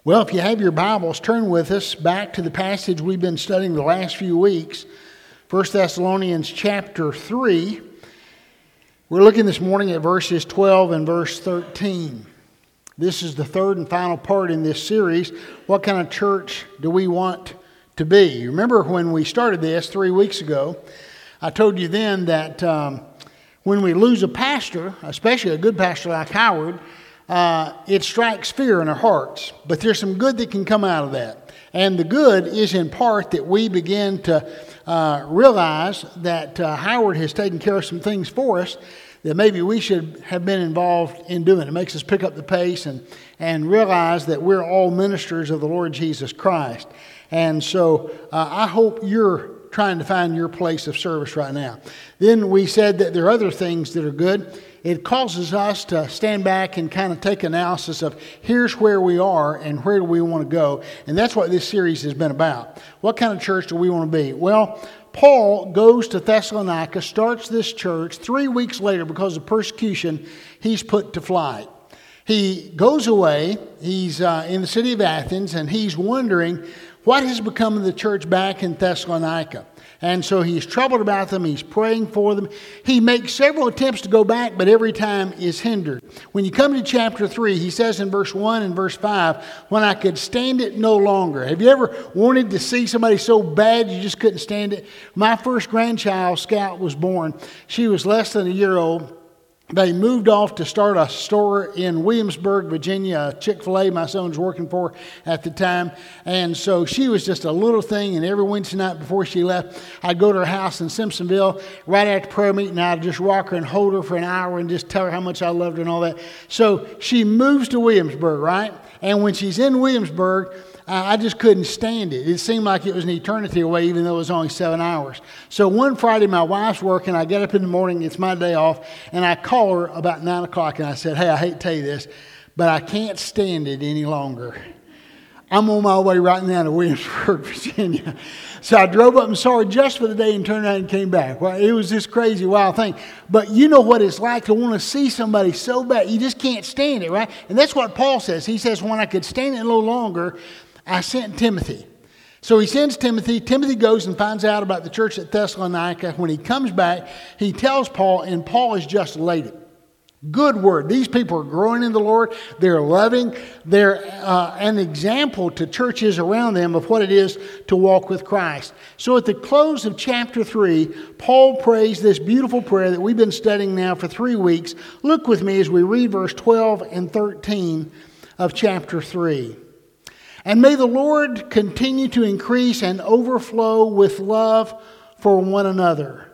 Well, if you have your Bibles, turn with us back to the passage we've been studying the last few weeks, 1 Thessalonians chapter 3. We're looking this morning at verses 12 and verse 13. This is the third and final part in this series. What kind of church do we want to be? Remember when we started this 3 weeks ago, I told you then that when we lose a pastor, especially a good pastor like Howard, it strikes fear in our hearts. But there's some good that can come out of that. And the good is in part that we begin to realize that Howard has taken care of some things for us that maybe we should have been involved in doing. It makes us pick up the pace and realize that we're all ministers of the Lord Jesus Christ. And so I hope you're trying to find your place of service right now. Then we said that there are other things that are good. It causes us to stand back and kind of take analysis of here's where we are and where do we want to go. And that's what this series has been about. What kind of church do we want to be? Well, Paul goes to Thessalonica, starts this church. 3 weeks later, because of persecution, he's put to flight. He goes away. He's in the city of Athens, and he's wondering what has become of the church back in Thessalonica. And so he's troubled about them. He's praying for them. He makes several attempts to go back, but every time is hindered. When you come to chapter 3, he says in verse 1 and verse 5, when I could stand it no longer. Have you ever wanted to see somebody so bad you just couldn't stand it? My first grandchild, Scout, was born. She was less than a year old. They moved off to start a store in Williamsburg, Virginia, Chick-fil-A my son was working for at the time. And so she was just a little thing, and every Wednesday night before she left, I'd go to her house in Simpsonville. Right after prayer meeting, I'd just rock her and hold her for an hour and just tell her how much I loved her and all that. So she moves to Williamsburg, right? And when she's in Williamsburg, I just couldn't stand it. It seemed like it was an eternity away, even though it was only 7 hours. So one Friday, my wife's working. I get up in the morning. It's my day off. And I call her about 9 o'clock. And I said, hey, I hate to tell you this, but I can't stand it any longer. I'm on my way right now to Williamsburg, Virginia. So I drove up and saw her just for the day and turned around and came back. Well, it was this crazy, wild thing. But you know what it's like to want to see somebody so bad. You just can't stand it, right? And that's what Paul says. He says, when I could stand it no longer, I sent Timothy. So he sends Timothy. Timothy goes and finds out about the church at Thessalonica. When he comes back, he tells Paul, and Paul is just elated. Good word. These people are growing in the Lord. They're loving. They're an example to churches around them of what it is to walk with Christ. So at the close of chapter 3, Paul prays this beautiful prayer that we've been studying now for 3 weeks. Look with me as we read verse 12 and 13 of chapter 3. And may the Lord continue to increase and overflow with love for one another,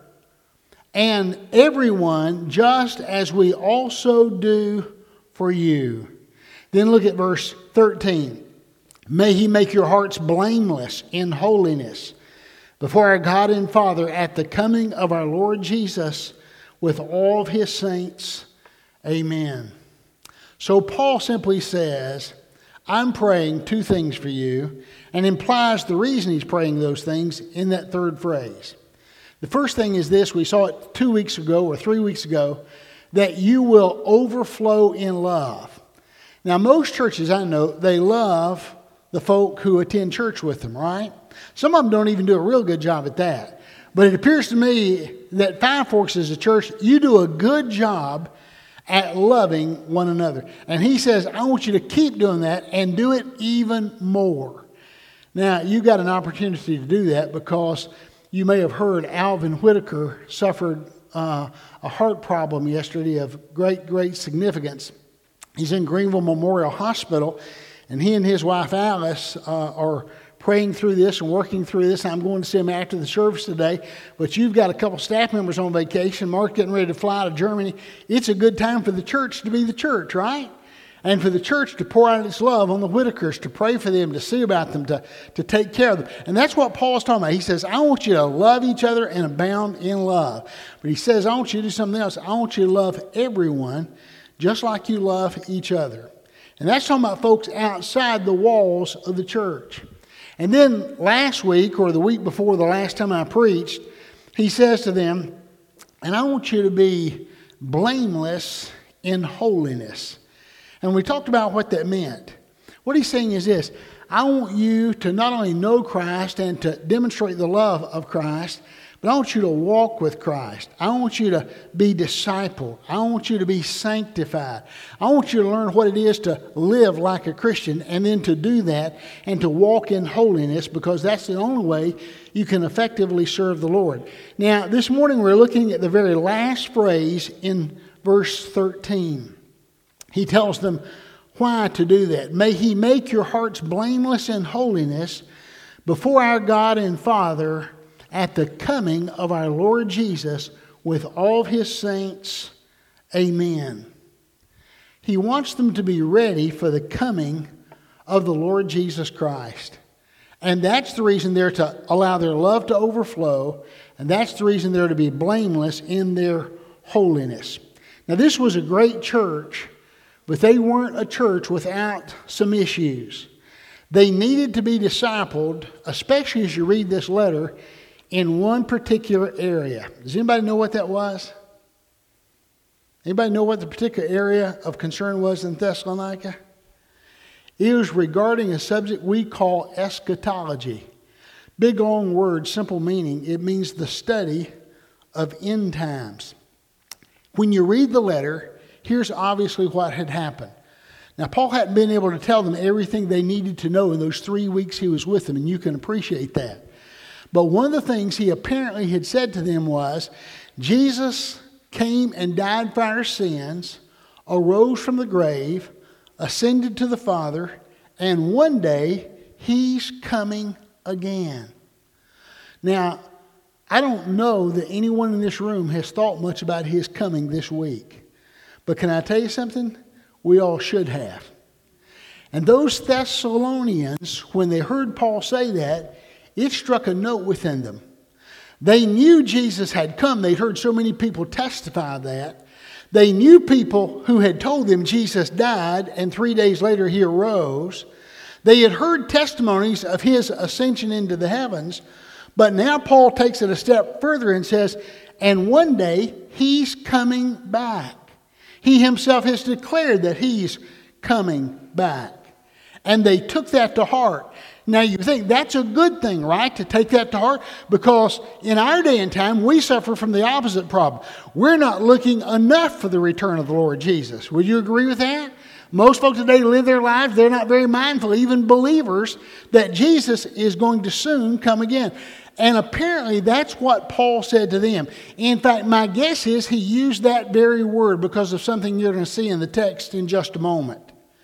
and everyone, just as we also do for you. Then look at verse 13. May he make your hearts blameless in holiness before our God and Father at the coming of our Lord Jesus with all of his saints. Amen. So Paul simply says, I'm praying 2 things for you, and implies the reason he's praying those things in that third phrase. The first thing is this, we saw it 2 weeks ago or 3 weeks ago, that you will overflow in love. Now, most churches I know, they love the folk who attend church with them, right? Some of them don't even do a real good job at that. But it appears to me that Five Forks as a church, you do a good job at loving one another. And he says, I want you to keep doing that and do it even more. Now, you got an opportunity to do that because you may have heard Alvin Whitaker suffered a heart problem yesterday of great significance. He's in Greenville Memorial Hospital, and he and his wife Alice are praying through this and working through this. I'm going to see him after the service today. But you've got a couple staff members on vacation. Mark's getting ready to fly to Germany. It's a good time for the church to be the church, right? And for the church to pour out its love on the Whitakers, to pray for them, to see about them, to take care of them. And that's what Paul's talking about. He says, I want you to love each other and abound in love. But he says, I want you to do something else. I want you to love everyone just like you love each other. And that's talking about folks outside the walls of the church. And then last week, or the week before the last time I preached, he says to them, and I want you to be blameless in holiness. And we talked about what that meant. What he's saying is this: I want you to not only know Christ and to demonstrate the love of Christ, but I want you to walk with Christ. I want you to be discipled. I want you to be sanctified. I want you to learn what it is to live like a Christian, and then to do that and to walk in holiness, because that's the only way you can effectively serve the Lord. Now, this morning we're looking at the very last phrase in verse 13. He tells them why to do that. May He make your hearts blameless in holiness before our God and Father at the coming of our Lord Jesus with all His saints. Amen. He wants them to be ready for the coming of the Lord Jesus Christ. And that's the reason they're to allow their love to overflow. And that's the reason they're to be blameless in their holiness. Now, this was a great church, but they weren't a church without some issues. They needed to be discipled, especially as you read this letter, in one particular area. Does anybody know what that was? Anybody know what the particular area of concern was in Thessalonica? It was regarding a subject we call eschatology. Big long word, simple meaning. It means the study of end times. When you read the letter, here's obviously what had happened. Now, Paul hadn't been able to tell them everything they needed to know in those 3 weeks he was with them, and you can appreciate that. But one of the things he apparently had said to them was, Jesus came and died for our sins, arose from the grave, ascended to the Father, and one day He's coming again. Now, I don't know that anyone in this room has thought much about His coming this week. But can I tell you something? We all should have. And those Thessalonians, when they heard Paul say that, it struck a note within them. They knew Jesus had come. They'd heard so many people testify that. They knew people who had told them Jesus died and 3 days later He arose. They had heard testimonies of His ascension into the heavens. But now Paul takes it a step further and says, and one day He's coming back. He Himself has declared that He's coming back. And they took that to heart. Now you think that's a good thing, right? To take that to heart? Because in our day and time, we suffer from the opposite problem. We're not looking enough for the return of the Lord Jesus. Would you agree with that? Most folks today live their lives, they're not very mindful, even believers, that Jesus is going to soon come again. And apparently that's what Paul said to them. In fact, my guess is he used that very word because of something you're going to see in the text in just a moment.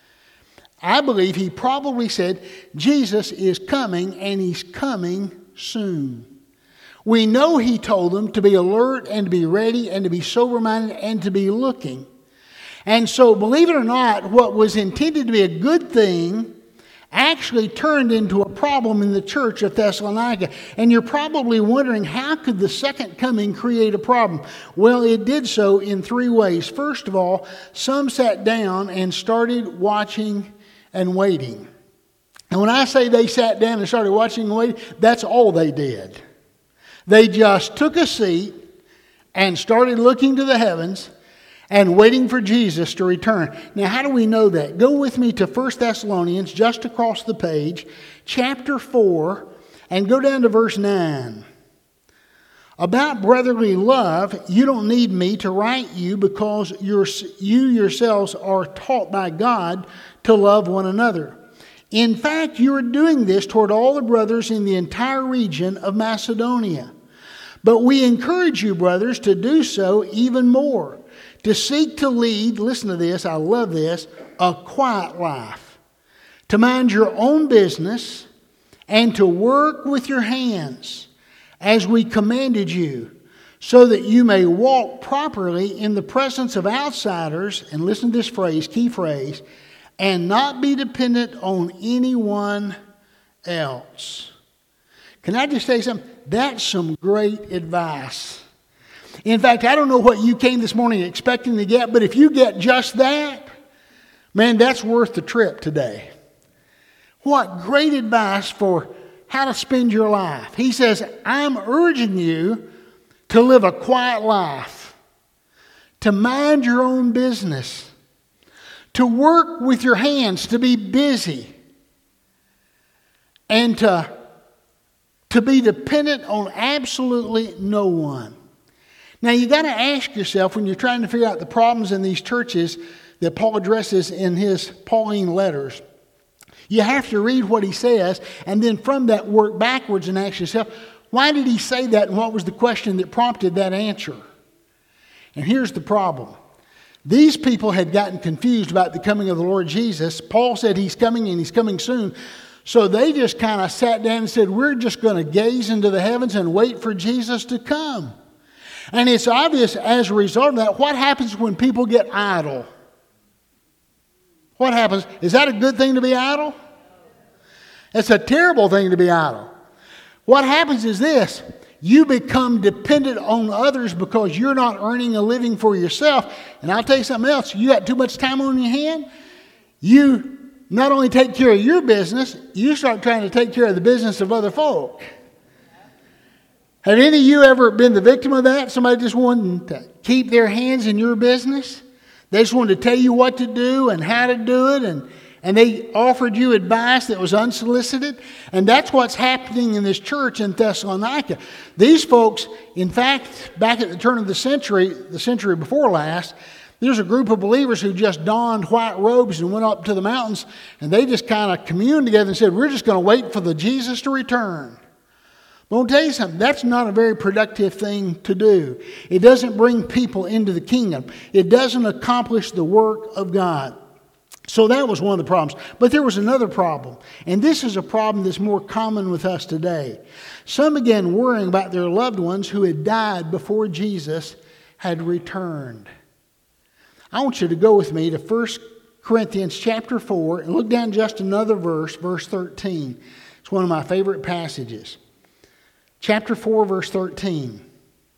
I believe he probably said, Jesus is coming and He's coming soon. We know he told them to be alert and to be ready and to be sober-minded and to be looking. And so, believe it or not, what was intended to be a good thing actually turned into a problem in the church of Thessalonica. And you're probably wondering, how could the second coming create a problem? Well, it did so in 3 ways. First of all, some sat down and started watching and waiting. And when I say they sat down and started watching and waiting, that's all they did. They just took a seat and started looking to the heavens and waiting for Jesus to return. Now, how do we know that? Go with me to 1 Thessalonians, just across the page, chapter 4, and go down to verse 9. About brotherly love, you don't need me to write you, because you yourselves are taught by God to love one another. In fact, you are doing this toward all the brothers in the entire region of Macedonia. But we encourage you, brothers, to do so even more, to seek to lead, listen to this, I love this, a quiet life, to mind your own business, and to work with your hands, as we commanded you, so that you may walk properly in the presence of outsiders, and listen to this phrase, key phrase, and not be dependent on anyone else. Can I just say something? That's some great advice. In fact, I don't know what you came this morning expecting to get, but if you get just that, man, that's worth the trip today. What great advice for how to spend your life. He says, I'm urging you to live a quiet life, to mind your own business, to work with your hands, to be busy. and to be dependent on absolutely no one. Now you got to ask yourself when you're trying to figure out the problems in these churches that Paul addresses in his Pauline letters. You have to read what he says and then from that work backwards and ask yourself, why did he say that and what was the question that prompted that answer? And here's the problem. These people had gotten confused about the coming of the Lord Jesus. Paul said he's coming and he's coming soon. So they just kind of sat down and said, we're just going to gaze into the heavens and wait for Jesus to come. And it's obvious as a result of that, what happens when people get idle? What happens? Is that a good thing to be idle? It's a terrible thing to be idle. What happens is this. You become dependent on others because you're not earning a living for yourself. And I'll tell you something else. You got too much time on your hand. You not only take care of your business, you start trying to take care of the business of other folk. Have any of you ever been the victim of that? Somebody just wanting to keep their hands in your business? They just wanted to tell you what to do and how to do it, and they offered you advice that was unsolicited. And that's what's happening in this church in Thessalonica. These folks, in fact, back at the turn of the century before last, there's a group of believers who just donned white robes and went up to the mountains, and they just kind of communed together and said, we're just going to wait for the Jesus to return. But I'll tell you something, that's not a very productive thing to do. It doesn't bring people into the kingdom. It doesn't accomplish the work of God. So that was one of the problems. But there was another problem. And this is a problem that's more common with us today. Some began worrying about their loved ones who had died before Jesus had returned. I want you to go with me to 1 Corinthians chapter 4 and look down just another verse, verse 13. It's one of my favorite passages. Chapter 4, verse 13.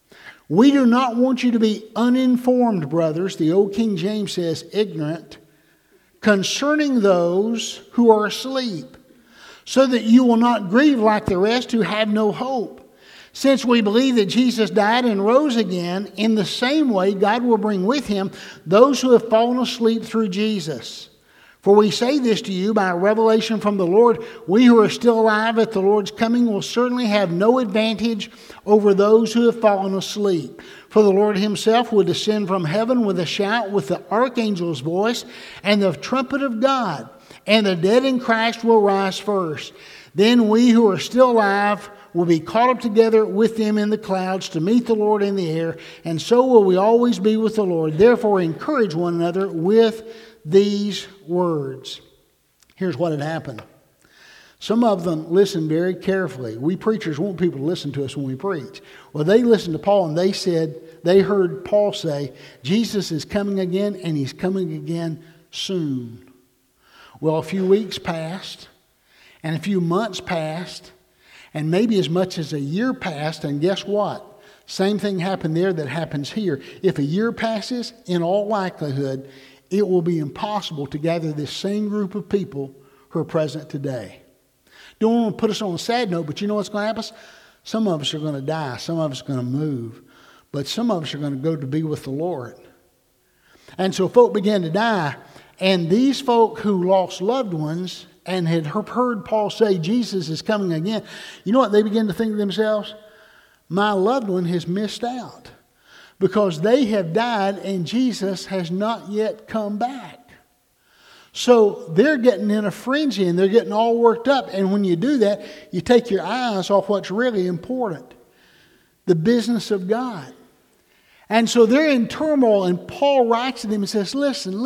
We do not want you to be uninformed, brothers. The old King James says ignorant. Concerning those who are asleep, so that you will not grieve like the rest who have no hope. Since we believe that Jesus died and rose again, in the same way God will bring with him those who have fallen asleep through Jesus. For we say this to you by revelation from the Lord, we who are still alive at the Lord's coming will certainly have no advantage over those who have fallen asleep. For the Lord himself will descend from heaven with a shout, with the archangel's voice, and the trumpet of God. And the dead in Christ will rise first. Then we who are still alive will be caught up together with them in the clouds to meet the Lord in the air. And so will we always be with the Lord. Therefore encourage one another with these words. Here's what had happened. Some of them listened very carefully. We preachers want people to listen to us when we preach. Well, they listened to Paul and they heard Paul say, Jesus is coming again and he's coming again soon. Well, a few weeks passed and a few months passed and maybe as much as a year passed, and guess what? Same thing happened there that happens here. If a year passes, in all likelihood, it will be impossible to gather this same group of people who are present today. Don't want to put us on a sad note, but you know what's going to happen? Some of us are going to die. Some of us are going to move. But some of us are going to go to be with the Lord. And so folk began to die. And these folk who lost loved ones and had heard Paul say Jesus is coming again, you know what they began to think to themselves? My loved one has missed out. Because they have died and Jesus has not yet come back. So they're getting in a frenzy and they're getting all worked up. And when you do that, you take your eyes off what's really important. The business of God. And so they're in turmoil and Paul writes to them and says, listen.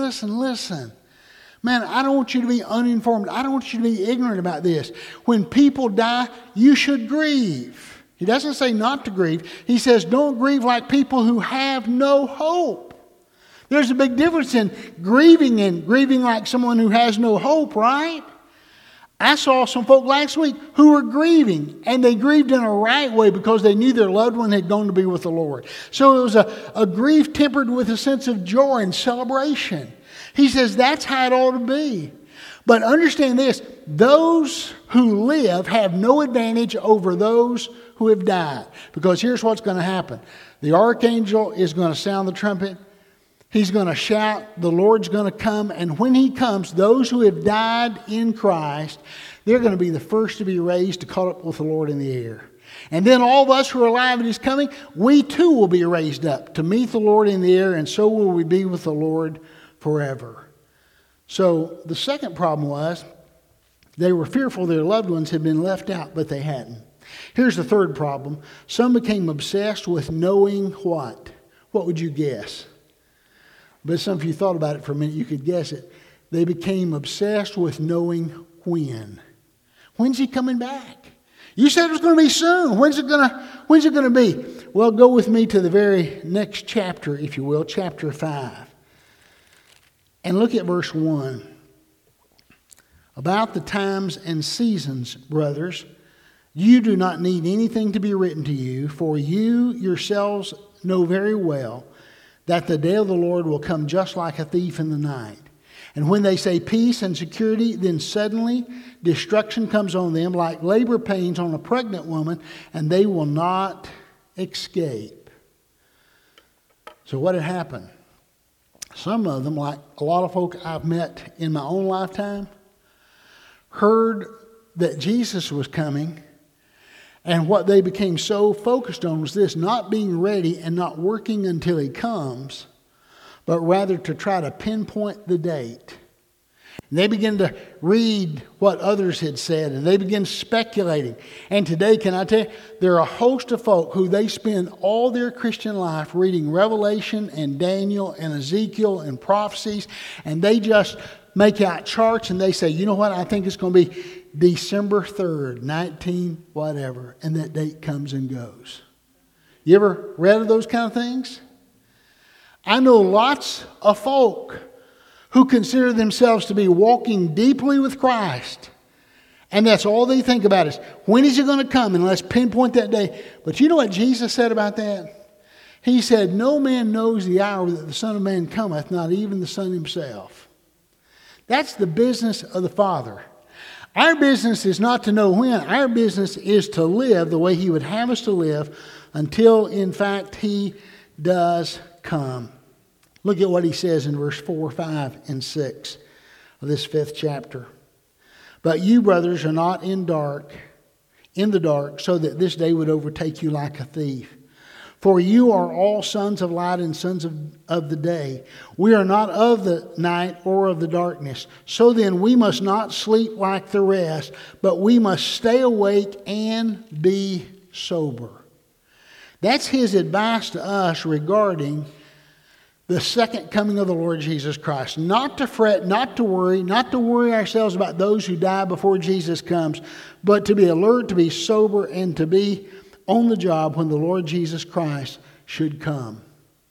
Man, I don't want you to be uninformed. I don't want you to be ignorant about this. When people die, you should grieve. He doesn't say not to grieve. He says don't grieve like people who have no hope. There's a big difference in grieving and grieving like someone who has no hope, right? I saw some folk last week who were grieving, and they grieved in a right way because they knew their loved one had gone to be with the Lord. So it was a grief tempered with a sense of joy and celebration. He says that's how it ought to be. But understand this, those who live have no advantage over those who have died. Because here's what's going to happen. The archangel is going to sound the trumpet. He's going to shout, the Lord's going to come, and when He comes, those who have died in Christ, they're going to be the first to be raised to caught up with the Lord in the air. And then all of us who are alive at His coming, we too will be raised up to meet the Lord in the air, and so will we be with the Lord forever. So the second problem was they were fearful their loved ones had been left out, but they hadn't. Here's the third problem. Some became obsessed with knowing what? What would you guess? But some of you thought about it for a minute, you could guess it. They became obsessed with knowing when. When's He coming back? You said it was going to be soon. When's it going to be? Well, go with me to the very next chapter, if you will, chapter 5. And look at verse 1. About the times and seasons, brothers, you do not need anything to be written to you, for you yourselves know very well that the day of the Lord will come just like a thief in the night. And when they say peace and security, then suddenly destruction comes on them like labor pains on a pregnant woman, and they will not escape. So what had happened? Some of them, like a lot of folk I've met in my own lifetime, heard that Jesus was coming, and what they became so focused on was this, not being ready and not working until He comes, but rather to try to pinpoint the date. And they began to read what others had said, and they began speculating. And today, can I tell you, there are a host of folk who they spend all their Christian life reading Revelation and Daniel and Ezekiel and prophecies, and they just make out charts and they say, you know what, I think it's going to be December 3rd, 19 whatever, and that date comes and goes. You ever read of those kind of things? I know lots of folk who consider themselves to be walking deeply with Christ, and that's all they think about is, when is He going to come? And let's pinpoint that day. But you know what Jesus said about that? He said, no man knows the hour that the Son of Man cometh, not even the Son Himself. That's the business of the Father. Our business is not to know when. Our business is to live the way He would have us to live until, in fact, He does come. Look at what He says in verse 4, 5, and 6 of this 5th chapter. But you, brothers, are not in the dark, so that this day would overtake you like a thief. For you are all sons of light and sons of the day. We are not of the night or of the darkness. So then we must not sleep like the rest, but we must stay awake and be sober. That's His advice to us regarding the second coming of the Lord Jesus Christ. Not to fret, not to worry ourselves about those who die before Jesus comes, but to be alert, to be sober, and to be on the job when the Lord Jesus Christ should come.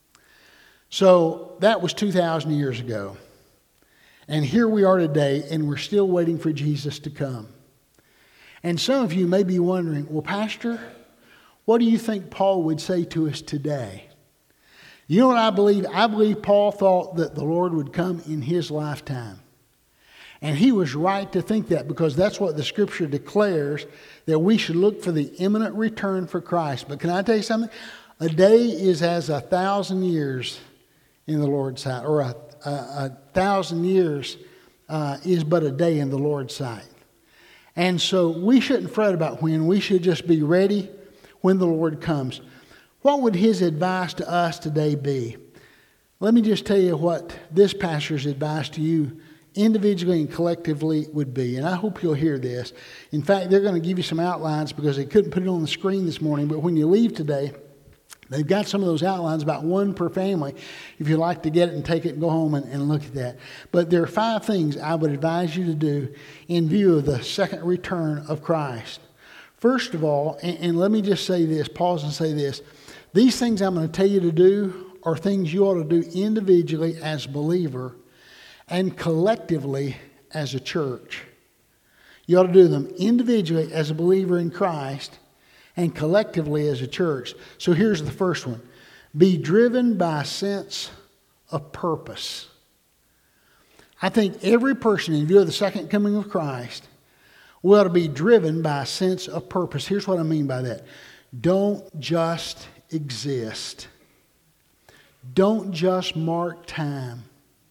So that was 2,000 years ago. And here we are today, and we're still waiting for Jesus to come. And some of you may be wondering, well, Pastor, what do you think Paul would say to us today? You know what I believe? I believe Paul thought that the Lord would come in his lifetime. And he was right to think that, because that's what the Scripture declares, that we should look for the imminent return for Christ. But can I tell you something? A day is as 1,000 years in the Lord's sight, or a 1,000 years is but a day in the Lord's sight. And so we shouldn't fret about when. We should just be ready when the Lord comes. What would His advice to us today be? Let me just tell you what this pastor's advice to you individually and collectively would be. And I hope you'll hear this. In fact, they're going to give you some outlines because they couldn't put it on the screen this morning. But when you leave today, they've got some of those outlines, about one per family, if you'd like to get it and take it and go home and look at that. But there are 5 things I would advise you to do in view of the second return of Christ. First of all, and let me just say this, pause and say this. These things I'm going to tell you to do are things you ought to do individually as a believer and collectively as a church. You ought to do them individually as a believer in Christ and collectively as a church. So here's the first one. Be driven by a sense of purpose. I think every person in view of the second coming of Christ will ought to be driven by a sense of purpose. Here's what I mean by that. Don't just exist. Don't just mark time.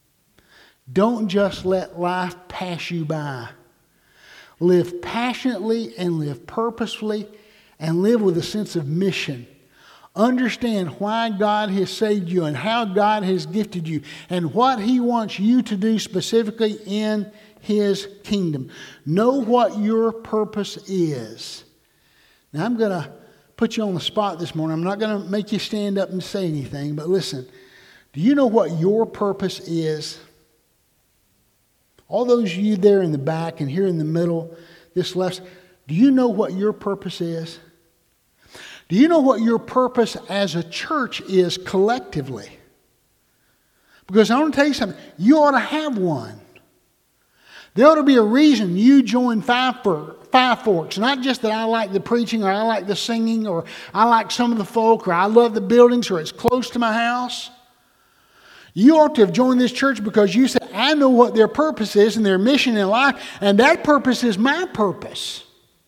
Don't just let life pass you by. Live passionately and live purposefully and live with a sense of mission. Understand why God has saved you and how God has gifted you and what He wants you to do specifically in His kingdom. Know what your purpose is. Now, I'm going to put you on the spot this morning. I'm not going to make you stand up and say anything, but listen. Do you know what your purpose is? All those of you there in the back and here in the middle, this left, do you know what your purpose is? Do you know what your purpose as a church is collectively? Because I want to tell you something. You ought to have one. There ought to be a reason you joined Five Forks. Not just that I like the preaching or I like the singing or I like some of the folk or I love the buildings or it's close to my house. You ought to have joined this church because you said, I know what their purpose is and their mission in life, and that purpose is my purpose.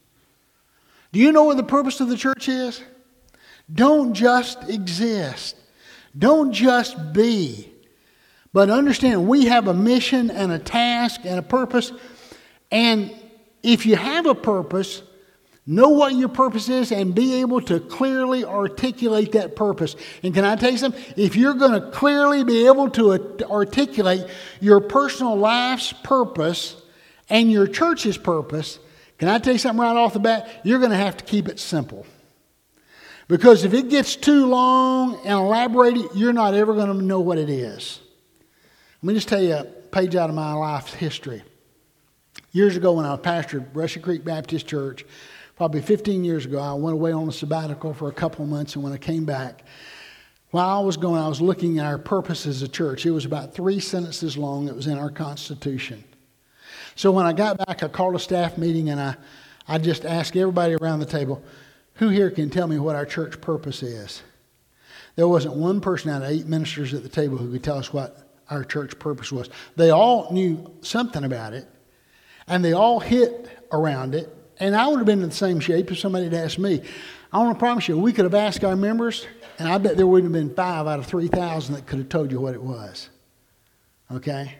Do you know what the purpose of the church is? Don't just exist. Don't just be. But understand, we have a mission and a task and a purpose. And if you have a purpose, know what your purpose is and be able to clearly articulate that purpose. And can I tell you something? If you're going to clearly be able to articulate your personal life's purpose and your church's purpose, can I tell you something right off the bat? You're going to have to keep it simple. Because if it gets too long and elaborated, you're not ever going to know what it is. Let me just tell you a page out of my life's history. Years ago when I pastored Brushy Creek Baptist Church, probably 15 years ago, I went away on a sabbatical for a couple of months, and when I came back, while I was going, I was looking at our purpose as a church. It was about 3 sentences long. It was in our Constitution. So when I got back, I called a staff meeting, and I just asked everybody around the table, who here can tell me what our church purpose is? There wasn't one person out of 8 ministers at the table who could tell us what our church purpose was. They all knew something about it, and they all hit around it. And I would have been in the same shape if somebody had asked me. I want to promise you, we could have asked our members, and I bet there wouldn't have been 5 out of 3,000 that could have told you what it was. Okay?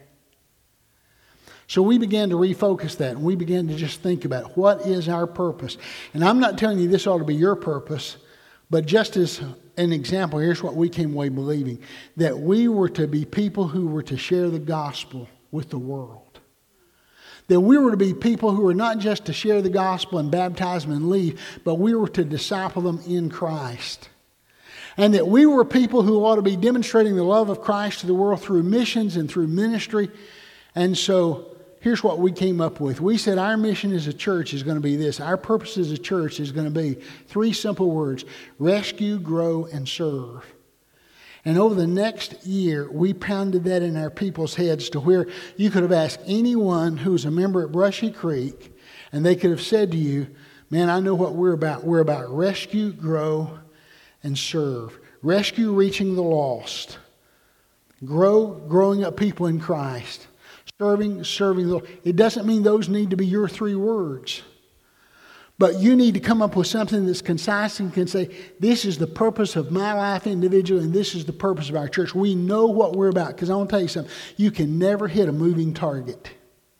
So we began to refocus that, and we began to just think about what is our purpose. And I'm not telling you this ought to be your purpose, but just as an example, here's what we came away believing, that we were to be people who were to share the gospel with the world. That we were to be people who were not just to share the gospel and baptize them and leave, but we were to disciple them in Christ. And that we were people who ought to be demonstrating the love of Christ to the world through missions and through ministry. And so here's what we came up with. We said our mission as a church is going to be this. Our purpose as a church is going to be 3 simple words: rescue, grow, and serve. And over the next year, we pounded that in our people's heads to where you could have asked anyone who was a member at Brushy Creek, and they could have said to you, man, I know what we're about. We're about rescue, grow, and serve. Rescue, reaching the lost. Grow, growing up people in Christ. Serving, serving the Lord. It doesn't mean those need to be your 3 words. But you need to come up with something that's concise and can say, this is the purpose of my life individually, and this is the purpose of our church. We know what we're about. Because I want to tell you something. You can never hit a moving target.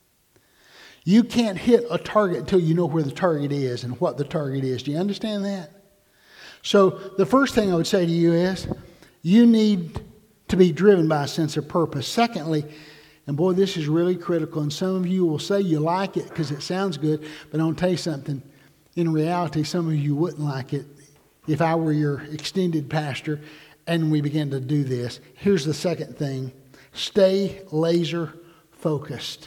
You can't hit a target until you know where the target is and what the target is. Do you understand that? So the first thing I would say to you is, you need to be driven by a sense of purpose. Secondly, and boy, this is really critical, and some of you will say you like it because it sounds good, but I'll tell you something. In reality, some of you wouldn't like it if I were your extended pastor and we began to do this. Here's the second thing. Stay laser focused.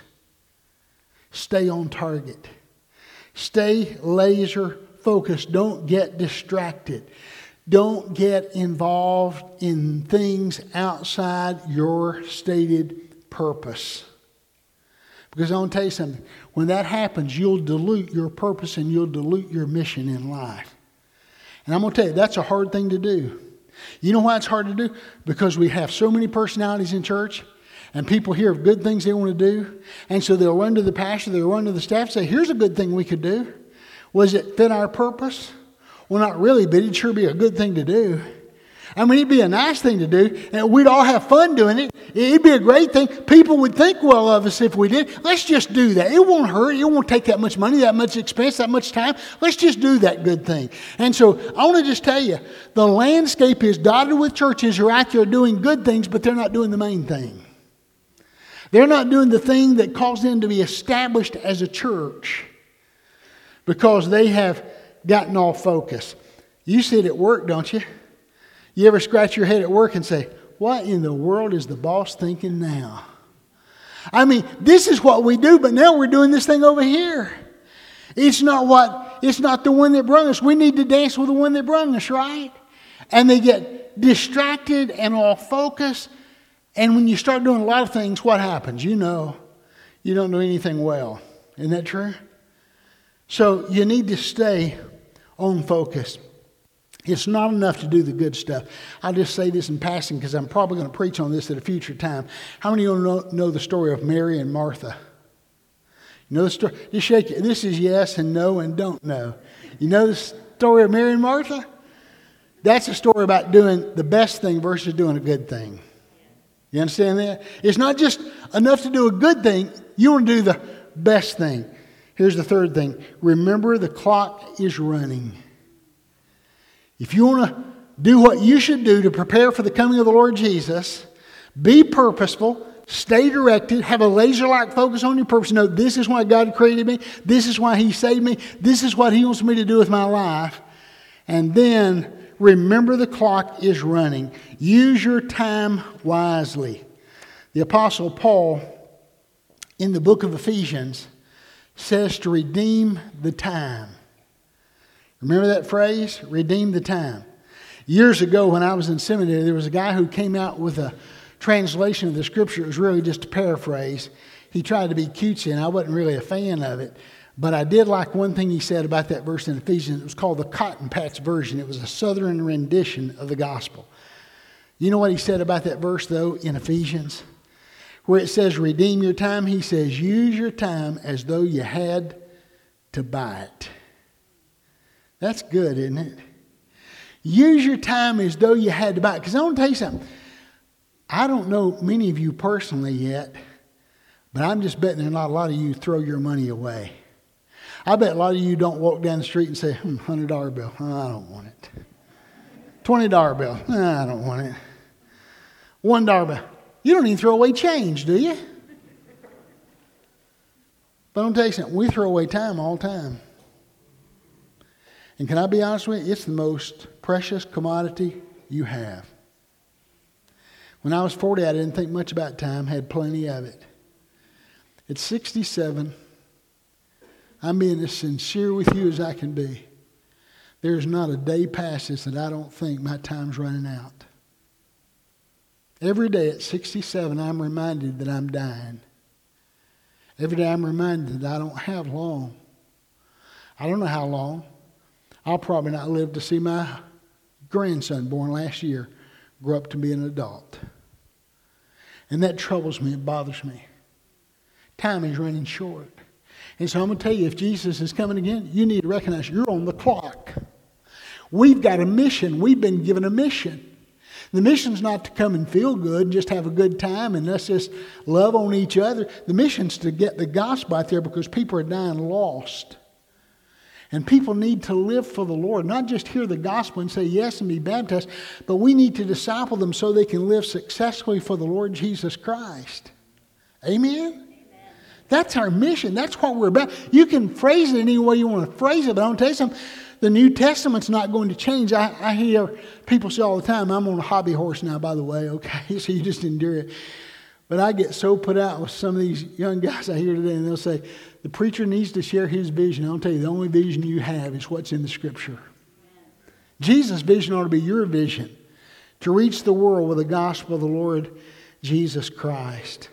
Stay on target. Stay laser focused. Don't get distracted. Don't get involved in things outside your stated purpose. Because I want to tell you something. When that happens, you'll dilute your purpose and you'll dilute your mission in life. And I'm going to tell you, that's a hard thing to do. You know why it's hard to do? Because we have so many personalities in church, and people hear of good things they want to do. And so they'll run to the pastor, they'll run to the staff and say, here's a good thing we could do. Was it fit our purpose? Well, not really, but it'd sure be a good thing to do. I mean, it'd be a nice thing to do, and we'd all have fun doing it. It'd be a great thing. People would think well of us if we did. Let's just do that. It won't hurt. It won't take that much money, that much expense, that much time. Let's just do that good thing. And so I want to just tell you, the landscape is dotted with churches who are out there doing good things, but they're not doing the main thing. They're not doing the thing that caused them to be established as a church because they have gotten off focus. You sit at work, don't you? You ever scratch your head at work and say, what in the world is the boss thinking now? I mean, this is what we do, but now we're doing this thing over here. It's not the one that brung us. We need to dance with the one that brung us, right? And they get distracted and off focus. And when you start doing a lot of things, what happens? You know, you don't do anything well. Isn't that true? So you need to stay on focus. It's not enough to do the good stuff. I'll just say this in passing because I'm probably going to preach on this at a future time. How many of you know the story of Mary and Martha? You know the story? Just shake it. This is yes and no and don't know. You know the story of Mary and Martha? That's a story about doing the best thing versus doing a good thing. You understand that? It's not just enough to do a good thing. You want to do the best thing. Here's the third thing. Remember, the clock is running. If you want to do what you should do to prepare for the coming of the Lord Jesus, be purposeful, stay directed, have a laser-like focus on your purpose. Know this is why God created me. This is why He saved me. This is what He wants me to do with my life. And then remember the clock is running. Use your time wisely. The Apostle Paul, in the book of Ephesians, says to redeem the time. Remember that phrase? Redeem the time. Years ago when I was in seminary, there was a guy who came out with a translation of the scripture. It was really just a paraphrase. He tried to be cutesy, and I wasn't really a fan of it. But I did like one thing he said about that verse in Ephesians. It was called the Cotton Patch Version. It was a southern rendition of the gospel. You know what he said about that verse, though, in Ephesians? Where it says, redeem your time, he says, use your time as though you had to buy it. That's good, isn't it? Use your time as though you had to buy it. Because I want to tell you something. I don't know many of you personally yet, but I'm just betting there not a lot of you throw your money away. I bet a lot of you don't walk down the street and say, $100 bill. Oh, I don't want it. $20 bill. Oh, I don't want it. $1 bill. You don't even throw away change, do you? But I'm tell you something. We throw away time all the time. And can I be honest with you? It's the most precious commodity you have. When I was 40, I didn't think much about time, had plenty of it. At 67, I'm being as sincere with you as I can be. There's not a day passes that I don't think my time's running out. Every day at 67, I'm reminded that I'm dying. Every day I'm reminded that I don't have long. I don't know how long. I'll probably not live to see my grandson, born last year, grow up to be an adult. And that troubles me. It bothers me. Time is running short. And so I'm going to tell you, if Jesus is coming again, you need to recognize you're on the clock. We've got a mission. We've been given a mission. The mission's not to come and feel good, just have a good time, and let's just love on each other. The mission's to get the gospel out there because people are dying lost. And people need to live for the Lord, not just hear the gospel and say yes and be baptized, but we need to disciple them so they can live successfully for the Lord Jesus Christ. Amen? That's our mission. That's what we're about. You can phrase it any way you want to phrase it, but I'll tell you something. The New Testament's not going to change. I hear people say all the time, I'm on a hobby horse now, by the way, okay? So you just endure it. But I get so put out with some of these young guys I hear today, and they'll say, the preacher needs to share his vision. I'll tell you, the only vision you have is what's in the Scripture. Jesus' vision ought to be your vision, to reach the world with the gospel of the Lord Jesus Christ.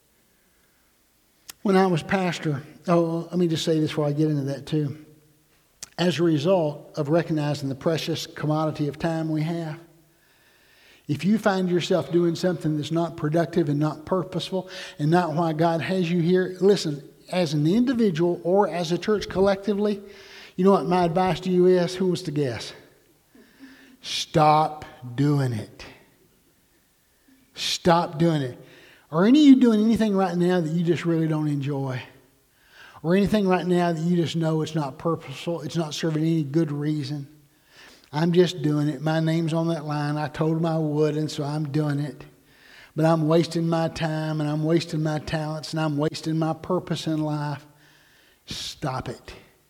When I was pastor, let me just say this before I get into that too. As a result of recognizing the precious commodity of time we have, if you find yourself doing something that's not productive and not purposeful and not why God has you here, listen, as an individual or as a church collectively, you know what my advice to you is? Who wants to guess? Stop doing it. Stop doing it. Are any of you doing anything right now that you just really don't enjoy? Or anything right now that you just know it's not purposeful, it's not serving any good reason? I'm just doing it. My name's on that line. I told him I would, and so I'm doing it. But I'm wasting my time, and I'm wasting my talents, and I'm wasting my purpose in life. Stop it.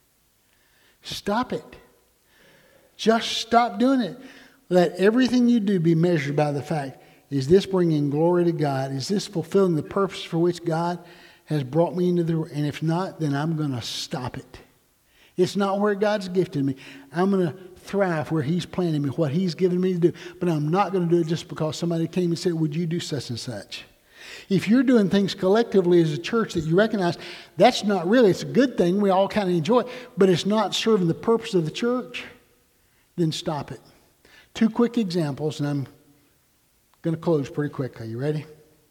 Stop it. Just stop doing it. Let everything you do be measured by the fact, is this bringing glory to God? Is this fulfilling the purpose for which God has brought me into the world? And if not, then I'm going to stop it. It's not where God's gifted me. I'm going to thrive where He's planted me, what He's given me to do. But I'm not going to do it just because somebody came and said, would you do such and such? If you're doing things collectively as a church that you recognize, that's not really, it's a good thing. We all kind of enjoy it. But it's not serving the purpose of the church, then stop it. 2 quick examples, and I'm going to close pretty quickly. You ready?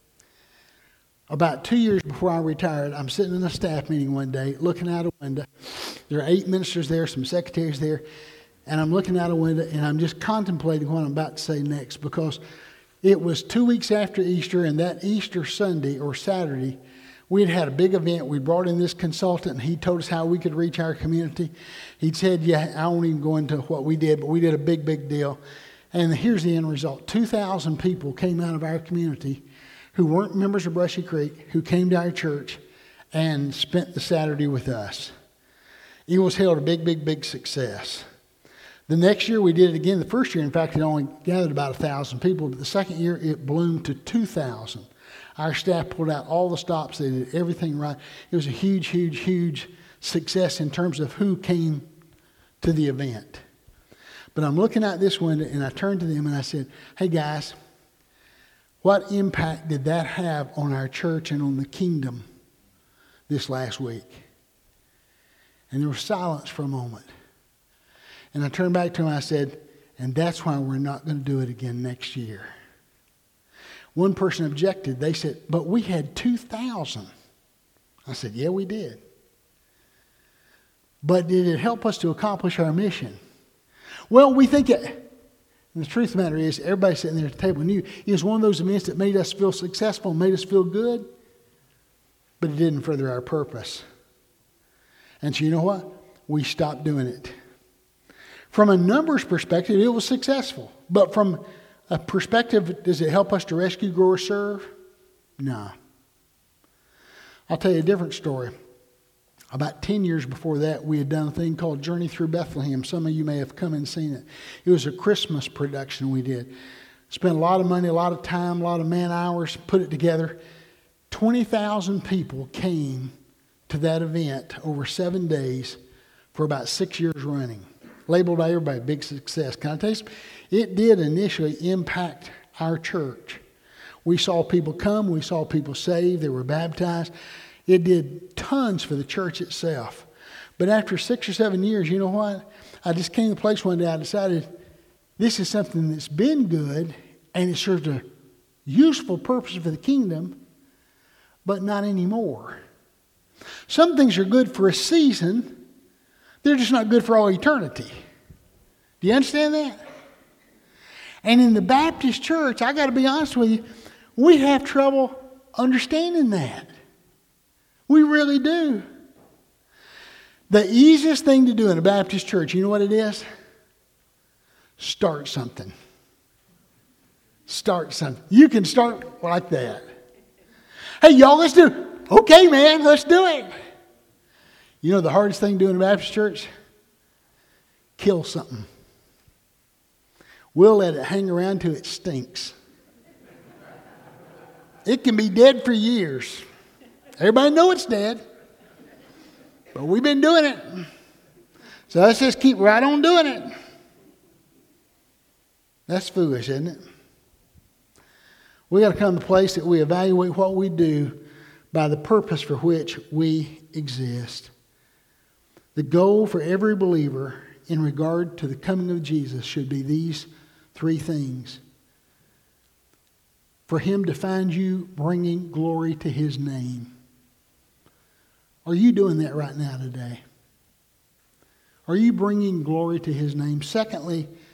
About 2 years before I retired, I'm sitting in a staff meeting one day, looking out a window. There are 8 ministers there, some secretaries there, and I'm looking out a window, and I'm just contemplating what I'm about to say next, because it was 2 weeks after Easter, and that Easter Sunday or Saturday, we had a big event. We brought in this consultant, and he told us how we could reach our community. He said, yeah, I won't even go into what we did, but we did a big, big deal. And here's the end result. 2,000 people came out of our community who weren't members of Brushy Creek, who came to our church and spent the Saturday with us. It was held a big, big, big success. The next year we did it again. The first year, in fact, it only gathered about 1,000 people, but the second year it bloomed to 2,000. Our staff pulled out all the stops. They did everything right. It was a huge, huge, huge success in terms of who came to the event. But I'm looking out this window, and I turned to them and I said, hey guys, what impact did that have on our church and on the kingdom this last week? And there was silence for a moment. And I turned back to them and I said, and that's why we're not going to do it again next year. One person objected. They said, but we had 2,000. I said, yeah, we did. But did it help us to accomplish our mission? Well, we think it. And the truth of the matter is, everybody sitting there at the table knew it was one of those events that made us feel successful, made us feel good, but it didn't further our purpose. And so you know what? We stopped doing it. From a numbers perspective, it was successful. But from a perspective, does it help us to rescue, grow, or serve? No. I'll tell you a different story. About 10 years before that, we had done a thing called Journey Through Bethlehem. Some of you may have come and seen it. It was a Christmas production we did. Spent a lot of money, a lot of time, a lot of man hours, put it together. 20,000 people came to that event over 7 days for about 6 years running. Labeled by everybody a big success. Can I tell you something? It did initially impact our church. We saw people come. We saw people saved. They were baptized. It did tons for the church itself. But after 6 or 7 years, you know what? I just came to a place one day I decided this is something that's been good and it served a useful purpose for the kingdom, but not anymore. Some things are good for a season. They're just not good for all eternity. Do you understand that? And in the Baptist church, I got to be honest with you, we have trouble understanding that. We really do. The easiest thing to do in a Baptist church, you know what it is? Start something. Start something. You can start like that. Hey, y'all, let's do it. Okay, man, let's do it. You know the hardest thing to do in a Baptist church? Kill something. We'll let it hang around till it stinks. It can be dead for years. Everybody know it's dead. But we've been doing it. So let's just keep right on doing it. That's foolish, isn't it? We got to come to a place that we evaluate what we do by the purpose for which we exist. The goal for every believer in regard to the coming of Jesus should be these 3 things. For Him to find you bringing glory to His name. Are you doing that right now today? Are you bringing glory to His name? Secondly,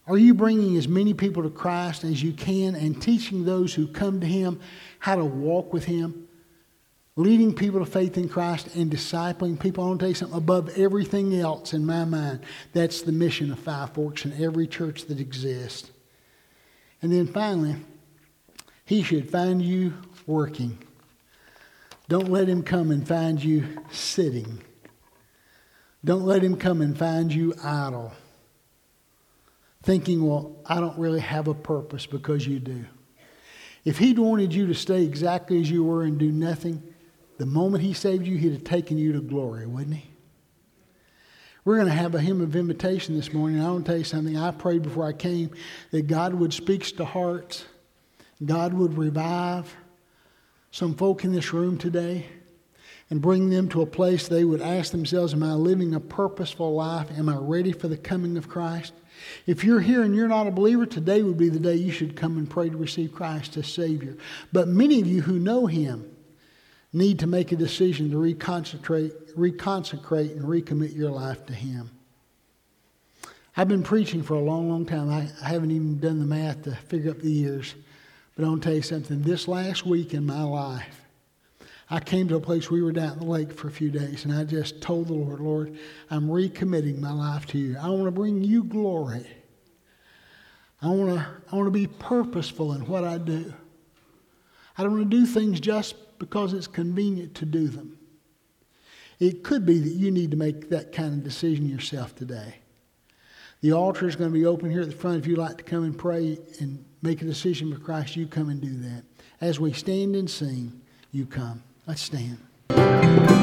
Are you bringing as many people to Christ as you can and teaching those who come to Him how to walk with Him? Leading people to faith in Christ and discipling people. I want to tell you something, above everything else in my mind, that's the mission of Five Forks and every church that exists. And then finally, He should find you working. Don't let Him come and find you sitting. Don't let Him come and find you idle. Thinking, well, I don't really have a purpose, because you do. If He'd wanted you to stay exactly as you were and do nothing, the moment He saved you, He'd have taken you to glory, wouldn't He? We're going to have a hymn of invitation this morning. I want to tell you something. I prayed before I came that God would speak to hearts. God would revive some folk in this room today and bring them to a place they would ask themselves, am I living a purposeful life? Am I ready for the coming of Christ? If you're here and you're not a believer, today would be the day you should come and pray to receive Christ as Savior. But many of you who know Him need to make a decision to reconsecrate and recommit your life to Him. I've been preaching for a long, long time. I haven't even done the math to figure up the years. But I want to tell you something. This last week in my life, I came to a place, we were down at the lake for a few days, and I just told the Lord, Lord, I'm recommitting my life to You. I want to bring You glory. I want to be purposeful in what I do. I don't want to do things just because it's convenient to do them. It could be that you need to make that kind of decision yourself today. The altar is going to be open here at the front. If you'd like to come and pray and make a decision for Christ, you come and do that. As we stand and sing, you come. Let's stand.